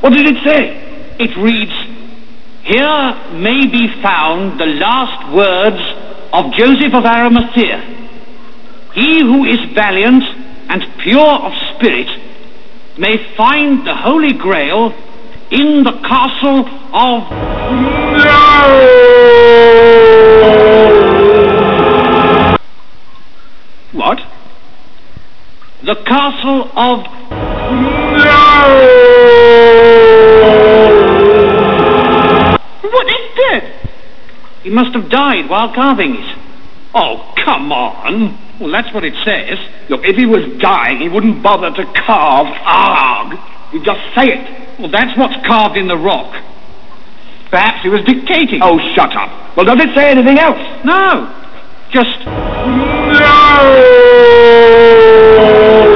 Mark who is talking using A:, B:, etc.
A: What did it say?
B: It reads, "Here may be found the last words of Joseph of Arimathea. He who is valiant and pure of spirit may find the Holy Grail in the castle of..."
A: What?
B: The castle of...
A: What, he's dead?
B: He must have died while carving it.
A: Oh, come on.
B: Well, that's what it says.
A: Look, if he was dying, he wouldn't bother to carve Arg. He'd just say it.
B: Well, that's what's carved in the rock. Perhaps he was dictating.
A: Oh, shut up. Well, does it say anything else?
B: No. Just...
A: No!